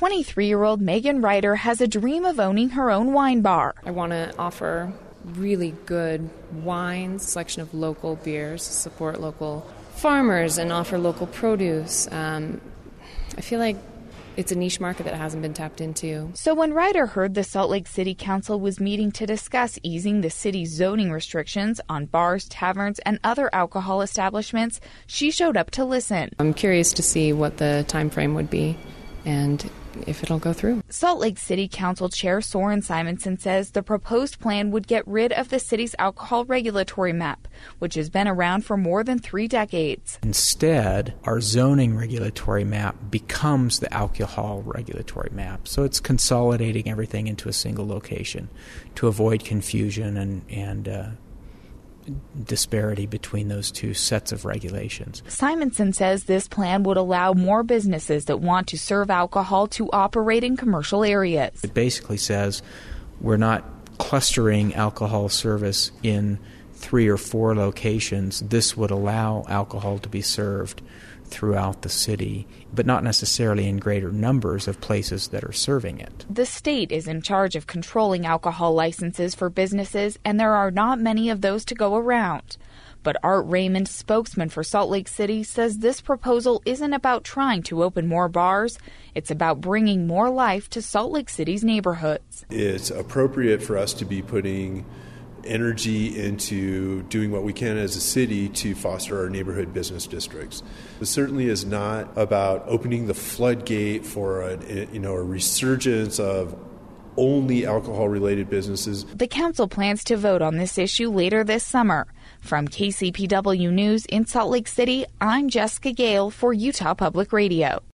23-year-old Megan Ryder has a dream of owning her own wine bar. I want to offer really good wines, selection of local beers, support local farmers and offer local produce. I feel like it's a niche market that hasn't been tapped into. So when Ryder heard the Salt Lake City Council was meeting to discuss easing the city's zoning restrictions on bars, taverns, and other alcohol establishments, she showed up to listen. I'm curious to see what the time frame would be and if it'll go through. Salt Lake City Council Chair Soren Simonson says the proposed plan would get rid of the city's alcohol regulatory map, which has been around for more than 3 decades. Instead, our zoning regulatory map becomes the alcohol regulatory map. So it's consolidating everything into a single location to avoid confusion and disparity between those two sets of regulations. Simonson says this plan would allow more businesses that want to serve alcohol to operate in commercial areas. It basically says we're not clustering alcohol service in 3 or 4 locations. This would allow alcohol to be served throughout the city, but not necessarily in greater numbers of places that are serving it. The state is in charge of controlling alcohol licenses for businesses, and there are not many of those to go around. But Art Raymond, spokesman for Salt Lake City, says this proposal isn't about trying to open more bars. It's about bringing more life to Salt Lake City's neighborhoods. It's appropriate for us to be putting energy into doing what we can as a city to foster our neighborhood business districts. It certainly is not about opening the floodgate for a resurgence of only alcohol-related businesses. The council plans to vote on this issue later this summer. From KCPW News in Salt Lake City, I'm Jessica Gale for Utah Public Radio.